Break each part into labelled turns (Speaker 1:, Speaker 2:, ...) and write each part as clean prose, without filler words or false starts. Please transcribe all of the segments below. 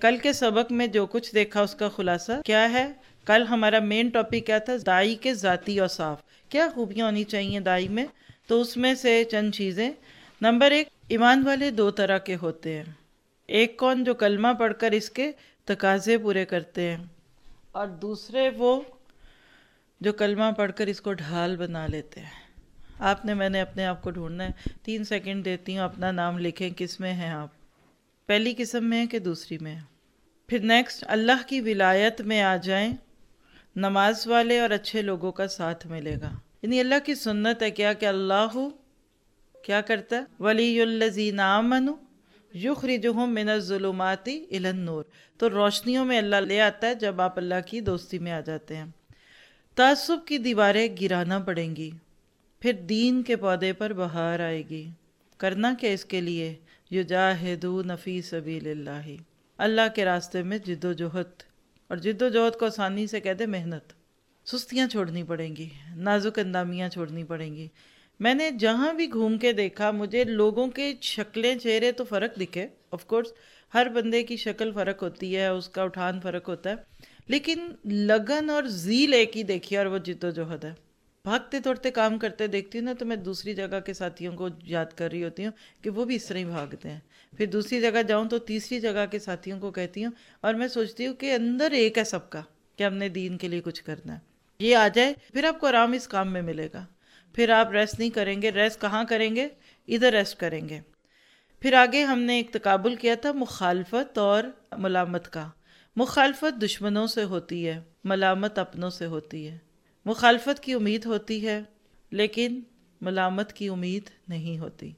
Speaker 1: کل کے سبق میں جو کچھ دیکھا اس کا خلاصہ کیا ہے؟ کل ہمارا مین ٹاپک کیا تھا؟ داعی کے ذاتی اوصاف، کیا خوبیاں ہونی چاہیے داعی میں. تو اس میں سے چند چیزیں. نمبر 1، ایمان والے دو طرح کے ہوتے ہیں. ایک کون؟ جو کلمہ پڑھ کر اس کے تقاضے پورے کرتے ہیں، اور دوسرے وہ جو کلمہ پڑھ کر اس کو ڈھال بنا لیتے ہیں. میں نے اپنے آپ کو ڈھونڈنا ہے. 3 سیکنڈ دیتی ہوں، اپنا نام لکھیں کس میں ہیں آپ، پہلی قسم میں ہیں کہ دوسری میں ہیں. پھر نیکسٹ، اللہ کی ولایت میں آ جائیں، نماز والے اور اچھے لوگوں کا ساتھ ملے گا. یعنی اللہ کی سنت ہے کیا کہ اللہ کیا کرتا ہے؟ ولی الذین آمنوا یخرجہم من الظلمات الی النور. تو روشنیوں میں اللہ لے آتا ہے جب آپ اللہ کی دوستی میں آ جاتے ہیں. تعصب کی دیواریں گرانا پڑیں گی، پھر دین کے پودے پر بہار آئے گی. کرنا کیا اس کے لیے؟ یجاہدون فی سبیل اللہ، اللہ کے راستے میں جد و جہد. اور جد و جہد کو آسانی سے کہتے محنت. سستیاں چھوڑنی پڑیں گی، نازک اندامیاں چھوڑنی پڑیں گی. میں نے جہاں بھی گھوم کے دیکھا، مجھے لوگوں کے شکلیں، چہرے تو فرق دکھے. آف کورس ہر بندے کی شکل فرق ہوتی ہے، اس کا اٹھان فرق ہوتا ہے، لیکن لگن اور ذیل ایک ہی دیکھی، اور وہ جد و جہد ہے. بھاگتے دوڑتے کام کرتے دیکھتی ہوں نا، تو میں دوسری جگہ کے ساتھیوں کو یاد کر رہی ہوتی ہوں کہ وہ بھی اس طرح ہی بھاگتے ہیں. پھر دوسری جگہ جاؤں تو تیسری جگہ کے ساتھیوں کو کہتی ہوں، اور میں سوچتی ہوں کہ اندر ایک ہے سب کا، کہ ہم نے دین کے لیے کچھ کرنا ہے. یہ آ جائے پھر آپ کو آرام اس کام میں ملے گا. پھر آپ ریسٹ نہیں کریں گے. ریسٹ کہاں کریں گے؟ ادھر ریسٹ کریں گے. پھر آگے ہم نے ایک تقابل کیا تھا مخالفت اور ملامت کا. مخالفت دشمنوں سے ہوتی ہے، ملامت اپنوں سے ہوتی ہے. مخالفت کی امید ہوتی ہے لیکن ملامت کی امید نہیں ہوتی.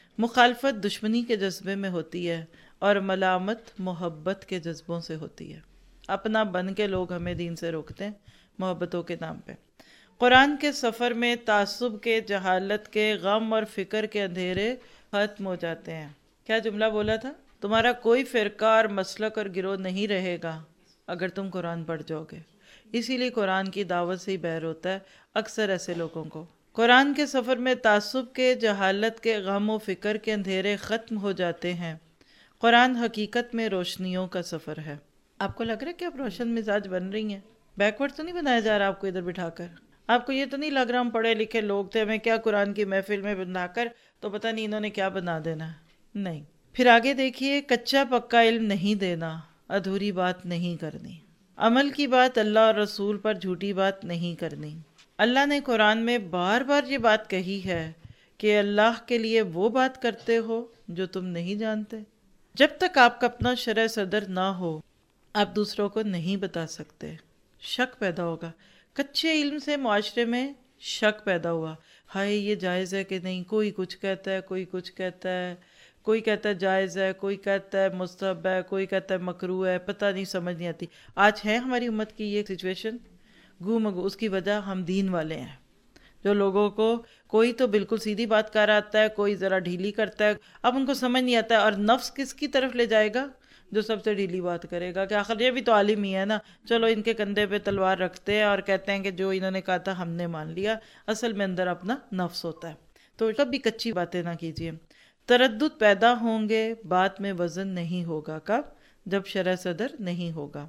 Speaker 1: مخالفت دشمنی کے جذبے میں ہوتی ہے اور ملامت محبت کے جذبوں سے ہوتی ہے. اپنا بن کے لوگ ہمیں دین سے روکتے ہیں محبتوں کے نام پہ. قرآن کے سفر میں تعصب کے، جہالت کے، غم اور فکر کے اندھیرے ختم ہو جاتے ہیں. کیا جملہ بولا تھا؟ تمہارا کوئی فرقہ اور مسلک اور گروہ نہیں رہے گا اگر تم قرآن پڑھ جاؤ گے. اسی لیے قرآن کی دعوت سے ہی بہر ہوتا ہے اکثر ایسے لوگوں کو. قرآن کے سفر میں تعصب کے، جہالت کے، غم و فکر کے اندھیرے ختم ہو جاتے ہیں. قرآن حقیقت میں روشنیوں کا سفر ہے. آپ کو لگ رہا ہے کہ آپ روشن مزاج بن رہی ہیں؟ بیکورڈ تو نہیں بنایا جا رہا آپ کو ادھر بٹھا کر؟ آپ کو یہ تو نہیں لگ رہا ہم پڑھے لکھے لوگ تھے، ہمیں کیا قرآن کی محفل میں بنا کر تو پتہ نہیں انہوں نے کیا بنا دینا؟ نہیں. پھر آگے دیکھیے، کچا پکا علم نہیں دینا، ادھوری بات نہیں کرنی. عمل کی بات، اللہ اور رسول پر جھوٹی بات نہیں کرنی. اللہ نے قرآن میں بار بار یہ بات کہی ہے کہ اللہ کے لیے وہ بات کرتے ہو جو تم نہیں جانتے. جب تک آپ کا اپنا شرع صدر نہ ہو آپ دوسروں کو نہیں بتا سکتے. شک پیدا ہوگا. کچے علم سے معاشرے میں شک پیدا ہوا، ہائے یہ جائز ہے کہ نہیں. کوئی کچھ کہتا ہے، کوئی کچھ کہتا ہے، کوئی کہتا ہے جائز ہے، کوئی کہتا ہے مستحب ہے، کوئی کہتا ہے مکروہ ہے. پتہ نہیں، سمجھ نہیں آتی. آج ہے ہماری امت کی یہ سچویشن گو مگو. اس کی وجہ ہم دین والے ہیں، جو لوگوں کو کوئی تو بالکل سیدھی بات کر آتا ہے، کوئی ذرا ڈھیلی کرتا ہے. اب ان کو سمجھ نہیں آتا ہے، اور نفس کس کی طرف لے جائے گا؟ جو سب سے ڈھیلی بات کرے گا، کہ آخر یہ بھی تو عالم ہی ہے نا، چلو ان کے کندھے پہ تلوار رکھتے ہیں اور کہتے ہیں کہ جو انہوں نے کہا تھا ہم نے مان لیا. اصل میں اندر اپنا نفس ہوتا ہے. تو کبھی کچی باتیں نہ کیجیے. تردد پیدا ہوں گے، بات میں وزن نہیں ہوگا. کب؟ جب شرع صدر نہیں ہوگا.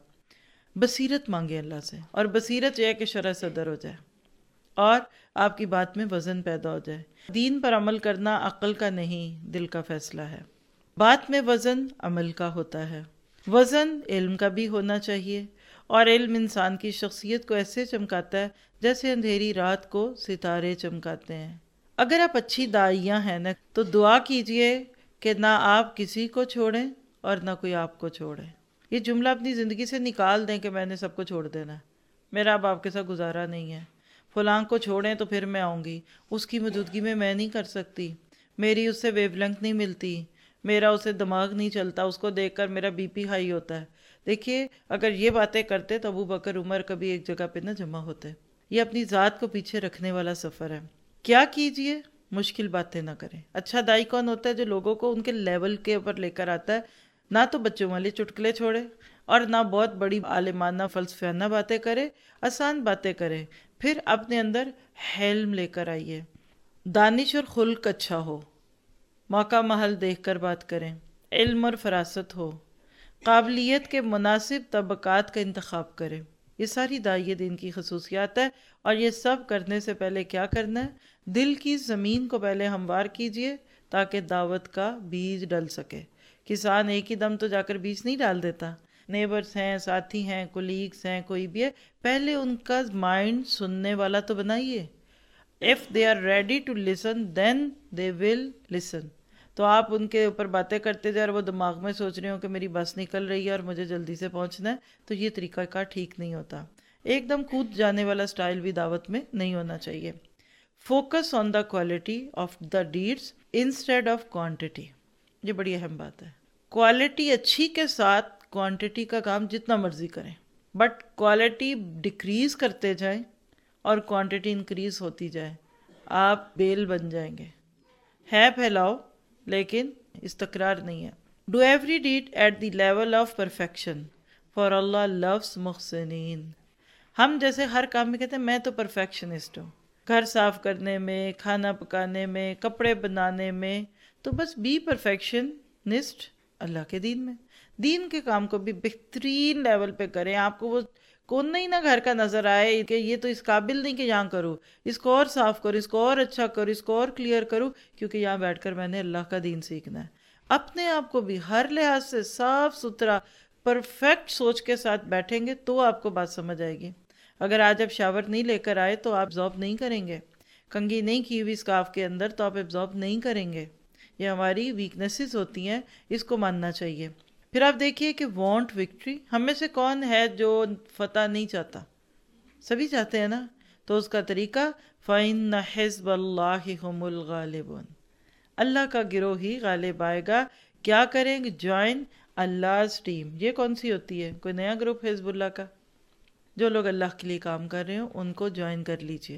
Speaker 1: بصیرت مانگے اللہ سے، اور بصیرت یہ ہے کہ شرع صدر ہو جائے اور آپ کی بات میں وزن پیدا ہو جائے. دین پر عمل کرنا عقل کا نہیں، دل کا فیصلہ ہے. بات میں وزن عمل کا ہوتا ہے. وزن علم کا بھی ہونا چاہیے، اور علم انسان کی شخصیت کو ایسے چمکاتا ہے جیسے اندھیری رات کو ستارے چمکاتے ہیں. اگر آپ اچھی داعیہ ہیں نا، تو دعا کیجئے کہ نہ آپ کسی کو چھوڑیں اور نہ کوئی آپ کو چھوڑے. یہ جملہ اپنی زندگی سے نکال دیں کہ میں نے سب کو چھوڑ دینا ہے، میرا اب آپ کے ساتھ گزارا نہیں ہے. فلاں کو چھوڑیں تو پھر میں آؤں گی، اس کی موجودگی میں نہیں کر سکتی، میری اس سے ویو لینتھ نہیں ملتی، میرا اسے دماغ نہیں چلتا، اس کو دیکھ کر میرا بی پی ہائی ہوتا ہے. دیکھیے اگر یہ باتیں کرتے تو ابو بکر عمر کبھی ایک جگہ پہ نہ جمع ہوتے. یہ اپنی ذات کو پیچھے رکھنے والا سفر ہے. کیا کیجئے؟ مشکل باتیں نہ کریں. اچھا دائی کون ہوتا ہے؟ جو لوگوں کو ان کے لیول کے اوپر لے کر آتا ہے. نہ تو بچوں والے چٹکلے چھوڑے اور نہ بہت بڑی عالمانہ فلسفیانہ باتیں کرے، آسان باتیں کرے. پھر اپنے اندر حلم لے کر آئیے. دانش اور خلق اچھا ہو، موقع محل دیکھ کر بات کریں، علم اور فراست ہو، قابلیت کے مناسب طبقات کا انتخاب کریں. یہ ساری داعیہ دین کی خصوصیات ہے. اور یہ سب کرنے سے پہلے کیا کرنا ہے؟ دل کی زمین کو پہلے ہموار کیجئے تاکہ دعوت کا بیج ڈل سکے. کسان ایک ہی دم تو جا کر بیج نہیں ڈال دیتا. نیبرز ہیں، ساتھی ہیں، کولیگز ہیں، کوئی بھی ہے، پہلے ان کا مائنڈ سننے والا تو بنائیے. if they are ready to listen then they will listen. تو آپ ان کے اوپر باتیں کرتے جا رہے، وہ دماغ میں سوچ رہے ہوں کہ میری بس نکل رہی ہے اور مجھے جلدی سے پہنچنا ہے، تو یہ طریقہ کار ٹھیک نہیں ہوتا. ایک دم کود جانے والا سٹائل بھی دعوت میں نہیں ہونا چاہیے. Focus on the quality of the deeds instead of quantity. یہ بڑی اہم بات ہے. کوالٹی اچھی کے ساتھ کوانٹٹی کا کام جتنا مرضی کریں، بٹ کوالٹی ڈکریز کرتے جائیں اور کوانٹٹی انکریز ہوتی جائے، آپ بیل بن جائیں گے. ہے پھیلاؤ لیکن استقرار نہیں ہے. Do every deed at the level of perfection for Allah loves محسنین. ہم جیسے ہر کام میں کہتے ہیں میں تو پرفیکشنسٹ ہوں، گھر صاف کرنے میں، کھانا پکانے میں، کپڑے بنانے میں، تو بس بی پرفیکشنسٹ اللہ کے دین میں. دین کے کام کو بھی بہترین لیول پہ کریں. آپ کو وہ کون نہیں نہ گھر کا نظر آئے کہ یہ تو اس قابل نہیں کہ یہاں کروں، اس کو اور صاف کرو، اس کو اور اچھا کرو، اس کو اور کلیئر کرو، کیونکہ یہاں بیٹھ کر میں نے اللہ کا دین سیکھنا ہے. اپنے آپ کو بھی ہر لحاظ سے صاف ستھرا پرفیکٹ سوچ کے ساتھ بیٹھیں گے تو آپ کو بات سمجھ آئے گی. اگر آج آپ شاور نہیں لے کر آئے تو آپ ایبزارب نہیں کریں گے. کنگھی نہیں کی ہوئی اسکارف کے اندر تو آپ ایبزارب نہیں کریں گے. یہ ہماری ویکنیسز ہوتی ہیں، اس کو ماننا چاہیے. پھر آپ دیکھیے کہ وانٹ وکٹری. ہم میں سے کون ہے جو فتح نہیں چاہتا؟ سبھی چاہتے ہیں نا. تو اس کا طریقہ فَإِنَّ حِزْبَ اللَّهِ هُمُ الْغَالِبُونَ. اللہ کا گروہ ہی غالب آئے گا. کیا کریں گے؟ Join Allah's team. یہ کون سی ہوتی ہے؟ کوئی نیا گروپ حزب اللہ کا؟ جو لوگ اللہ کے لیے کام کر رہے ہیں ان کو جوائن کر لیجئے.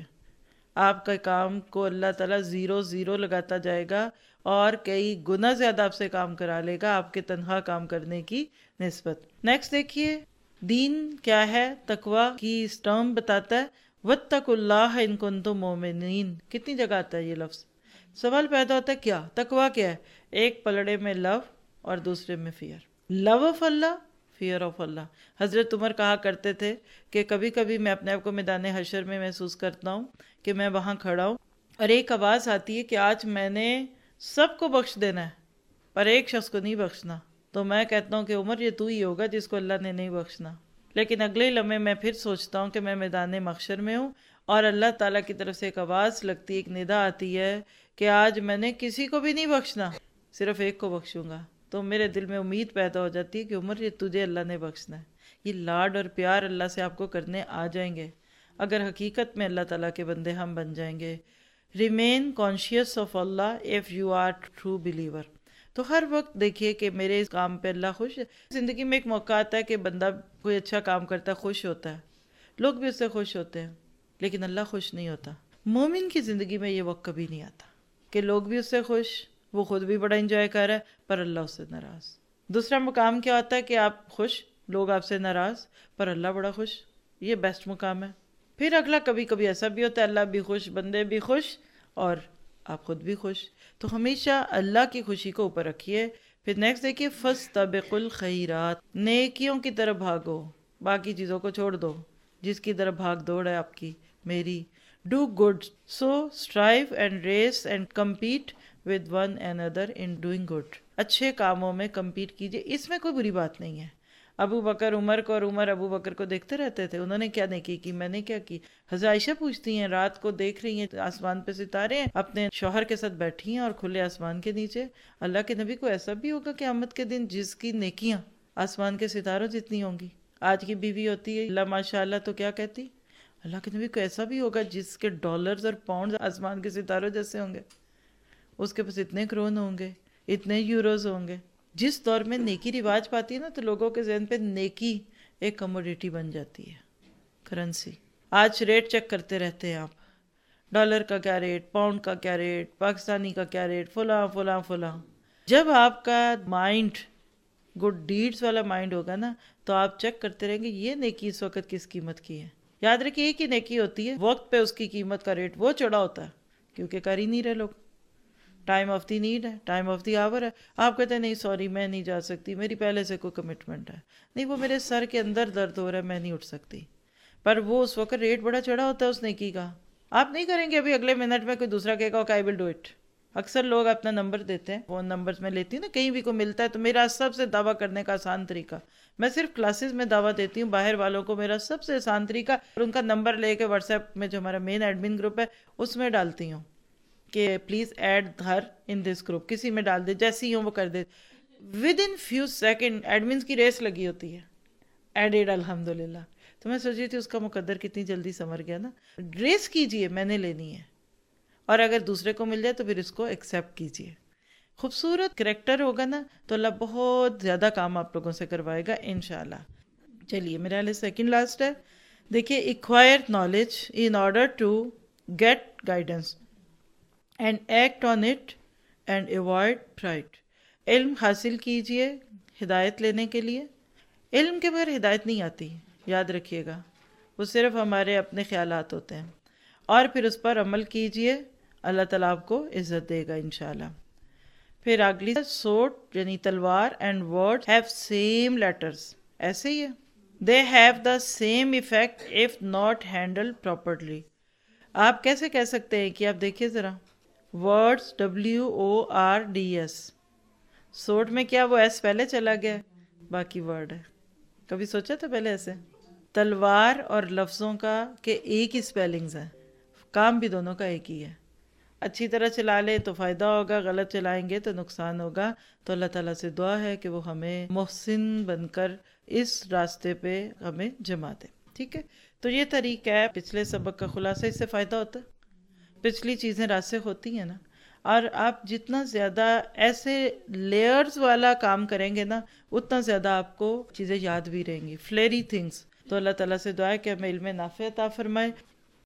Speaker 1: آپ کا کام کو اللہ تعالیٰ 0 لگاتا جائے گا اور کئی گنا زیادہ آپ سے کام کرا لے گا آپ کے تنہا کام کرنے کی نسبت. نیکسٹ دیکھیے دین کیا ہے. تقوی کی اس ٹرم بتاتا ہے وَاتَّقُوا اللَّهَ إِن كُنتُم مُؤْمِنِينَ. کتنی جگہ آتا ہے یہ لفظ؟ سوال پیدا ہوتا ہے کیا تقوی کیا ہے؟ ایک پلڑے میں لو اور دوسرے میں fear. Love of Allah, fear of Allah. حضرت عمر کہا کرتے تھے کہ کبھی کبھی میں اپنے آپ کو میدان حشر میں محسوس کرتا ہوں کہ میں وہاں کھڑا ہوں اور ایک آواز آتی ہے کہ آج میں نے سب کو بخش دینا ہے پر ایک شخص کو نہیں بخشنا. تو میں کہتا ہوں کہ عمر یہ تو ہی ہوگا جس کو اللہ نے نہیں بخشنا. لیکن اگلے لمحے میں پھر سوچتا ہوں کہ میں میدان محشر میں ہوں اور اللہ تعالیٰ کی طرف سے ایک آواز لگتی ہے، ایک ندا آتی ہے کہ آج میں نے کسی کو بھی نہیں بخشنا، صرف ایک کو بخشوں گا. تو میرے دل میں امید پیدا ہو جاتی ہے کہ عمر یہ تجھے اللہ نے بخشنا ہے. یہ لاڈ اور پیار اللہ سے آپ کو کرنے آ جائیں گے اگر حقیقت میں اللہ تعالیٰ کے بندے ہم بن جائیں گے. Remain conscious of Allah if you are true believer. تو ہر وقت دیکھیے کہ میرے اس کام پہ اللہ خوش ہے. زندگی میں ایک موقع آتا ہے کہ بندہ کوئی اچھا کام کرتا ہے، خوش ہوتا ہے، لوگ بھی اس سے خوش ہوتے ہیں، لیکن اللہ خوش نہیں ہوتا. مومن کی زندگی میں یہ وقت کبھی نہیں آتا کہ لوگ بھی اس سے خوش، وہ خود بھی بڑا انجوائے کر رہا ہے پر اللہ اس سے ناراض. دوسرا مقام کیا ہوتا ہے کہ آپ خوش، لوگ آپ سے ناراض پر اللہ بڑا خوش. یہ بیسٹ مقام ہے. پھر اگلا کبھی کبھی ایسا بھی ہوتا ہے اللہ بھی خوش، بندے بھی خوش اور آپ خود بھی خوش. تو ہمیشہ اللہ کی خوشی کو اوپر رکھیے. پھر نیکسٹ دیکھیے فاستبقوا الخیرات. نیکیوں کی طرف بھاگو، باقی چیزوں کو چھوڑ دو. جس کی طرف بھاگ دوڑ ہے آپ کی، میری. Do good so strive and race and compete with one another in doing good. اچھے کاموں میں کمپیٹ کیجئے، اس میں کوئی بری بات نہیں ہے. ابو بکر عمر کو اور عمر ابو بکر کو دیکھتے رہتے تھے، انہوں نے کیا نیکی کی، میں نے کیا کی. حضرت عائشہ پوچھتی ہیں رات کو دیکھ رہی ہیں آسمان پہ ستارے ہیں، اپنے شوہر کے ساتھ بیٹھی ہیں اور کھلے آسمان کے نیچے. اللہ کے نبی کو ایسا بھی ہوگا قیامت کے دن جس کی نیکیاں آسمان کے ستاروں جتنی ہوں گی. آج کی بیوی ہوتی ہے اللہ ماشاء اللہ تو کیا کہتی، اللہ کے نبی کو ایسا بھی ہوگا جس کے ڈالرز اور پاؤنڈز آسمان کے ستاروں جیسے ہوں گے. اس کے پاس اتنے کرون ہوں گے، اتنے یوروز ہوں گے. جس دور میں نیکی رواج پاتی ہے نا تو لوگوں کے ذہن پہ نیکی ایک کموڈیٹی بن جاتی ہے، کرنسی. آج ریٹ چیک کرتے رہتے ہیں آپ، ڈالر کا کیا ریٹ، پاؤنڈ کا کیا ریٹ، پاکستانی کا کیا ریٹ، فلاں فلاں فلاں. جب آپ کا مائنڈ گڈ ڈیڈز والا مائنڈ ہوگا نا تو آپ چیک کرتے رہیں گے یہ نیکی اس وقت کس قیمت کی ہے. یاد رکھیے ایک ہی نیکی ہوتی ہے، وقت پہ اس کی قیمت کا ریٹ وہ چڑھا ہوتا ہے کیونکہ کر ہی نہیں رہے لوگ. ٹائم آف دی نیڈ ہے، ٹائم آف دی آور ہے. آپ کہتے ہیں نہیں سوری میں نہیں جا سکتی، میری پہلے سے کوئی کمٹمنٹ ہے، نہیں وہ میرے سر کے اندر درد ہو رہا ہے میں نہیں اٹھ سکتی. پر وہ اس وقت ریٹ بڑا چڑھا ہوتا ہے اس نیکی کا. آپ نہیں کریں گے ابھی اگلے منٹ میں کوئی دوسرا کہے گا okay I will do it. اکثر لوگ اپنا نمبر دیتے ہیں، فون نمبرز میں لیتی ہوں نا، کہیں بھی کو ملتا ہے تو میرا سب سے دعویٰ کرنے کا آسان طریقہ، میں صرف کلاسز میں دعویٰ دیتی ہوں، باہر والوں کو میرا سب سے آسان طریقہ اور ان کا نمبر لے کے واٹس ایپ میں جو ہمارا مین ایڈمن گروپ ہے اس میں ڈالتی ہوں کہ please add her in this group, کسی میں ڈال دے، جیسی ہوں وہ کر دے. Within few second admins کی ریس لگی ہوتی ہے، ایڈیڈ الحمدللہ. تو میں سوچ رہی تھی اس کا مقدر کتنی جلدی سمر گیا نا. ریس کیجئے، میں نے لینی ہے، اور اگر دوسرے کو مل جائے تو پھر اس کو ایکسیپٹ کیجئے. خوبصورت کریکٹر ہوگا نا تو اللہ بہت زیادہ کام آپ لوگوں سے کروائے گا انشاءاللہ. چلیے میرے حال سیکنڈ لاسٹ ہے. دیکھیے acquire knowledge in order to get guidance and act on it and avoid pride. علم حاصل کیجئے ہدایت لینے کے لیے. علم کے بغیر ہدایت نہیں آتی، یاد رکھیے گا، وہ صرف ہمارے اپنے خیالات ہوتے ہیں. اور پھر اس پر عمل کیجئے، اللہ تعالیٰ آپ کو عزت دے گا انشاءاللہ. پھر اگلی سورڈ یعنی تلوار and word have same letters, ایسے ہی ہے. They have the same effect if not handled properly. آپ کیسے کہہ سکتے ہیں کہ آپ دیکھیے ذرا ورڈز WORDS، سورڈ میں کیا وہ ایس پہلے چلا گیا باقی ورڈ ہے. کبھی سوچا تھا پہلے ایسے؟ تلوار اور لفظوں کا کہ ایک ہی سپیلنگز ہیں، کام بھی دونوں کا ایک ہی ہے. اچھی طرح چلا لیں تو فائدہ ہوگا، غلط چلائیں گے تو نقصان ہوگا. تو اللہ تعالیٰ سے دعا ہے کہ وہ ہمیں محسن بن کر اس راستے پہ ہمیں جما دے. ٹھیک ہے، تو یہ طریقہ ہے پچھلے سبق کا خلاصہ. اس سے فائدہ ہوتا ہے، پچھلی چیزیں راسخ ہوتی ہیں نا، اور آپ جتنا زیادہ ایسے لیئرز والا کام کریں گے نا اتنا زیادہ آپ کو چیزیں یاد بھی رہیں گی، فلیری تھنگس. تو اللہ تعالیٰ سے دعا ہے کہ ہمیں علم نافع عطا فرمائے.